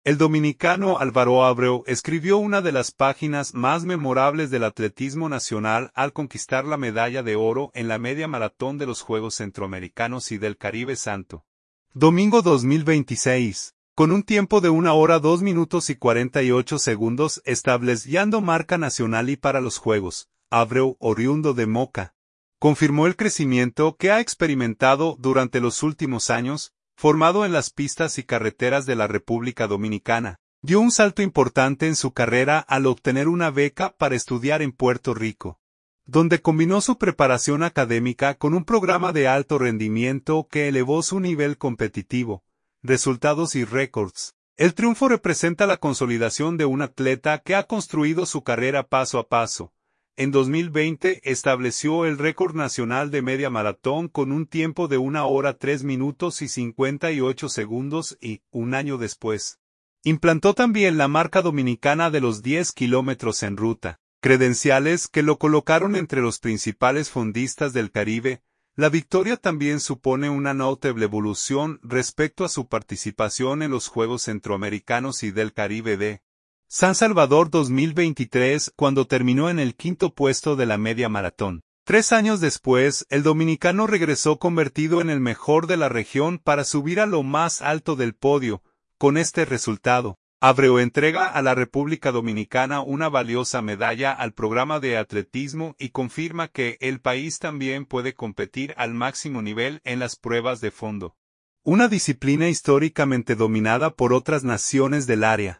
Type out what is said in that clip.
El dominicano Álvaro Abreu escribió una de las páginas más memorables del atletismo nacional al conquistar la medalla de oro en la media maratón de los Juegos Centroamericanos y del Caribe Santo. Domingo 2026. Con un tiempo de 1 hora 2 minutos y 48 segundos estableciendo marca nacional y para los Juegos, Abreu, oriundo de Moca, confirmó el crecimiento que ha experimentado durante los últimos años, formado en las pistas y carreteras de la República Dominicana. Dio un salto importante en su carrera al obtener una beca para estudiar en Puerto Rico, donde combinó su preparación académica con un programa de alto rendimiento que elevó su nivel competitivo, resultados y récords. El triunfo representa la consolidación de un atleta que ha construido su carrera paso a paso. En 2020 estableció el récord nacional de media maratón con un tiempo de 1 hora 3 minutos y 58 segundos y, un año después, implantó también la marca dominicana de los 10 kilómetros en ruta, credenciales que lo colocaron entre los principales fondistas del Caribe. La victoria también supone una notable evolución respecto a su participación en los Juegos Centroamericanos y del Caribe de San Salvador 2023, cuando terminó en el 5º puesto de la media maratón. 3 años después, el dominicano regresó convertido en el mejor de la región para subir a lo más alto del podio. Con este resultado, Abreu entrega a la República Dominicana una valiosa medalla al programa de atletismo y confirma que el país también puede competir al máximo nivel en las pruebas de fondo, una disciplina históricamente dominada por otras naciones del área.